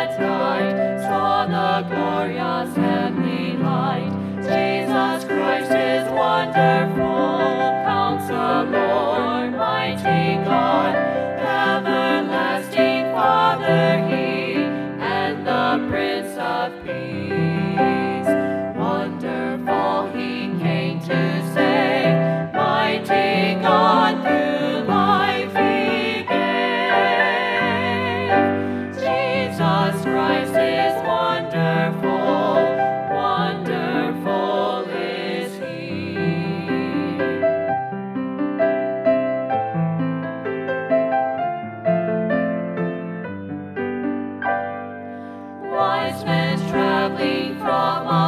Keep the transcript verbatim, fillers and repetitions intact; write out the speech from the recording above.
at night saw the glorious heavenly light. Jesus Christ is wonderful, Counselor, mighty God, everlasting Father He, and the Prince of Peace. Wonderful He came to save, mighty God, new life He gave. Jesus Christ is wonderful, wonderful is He. Wise men traveling from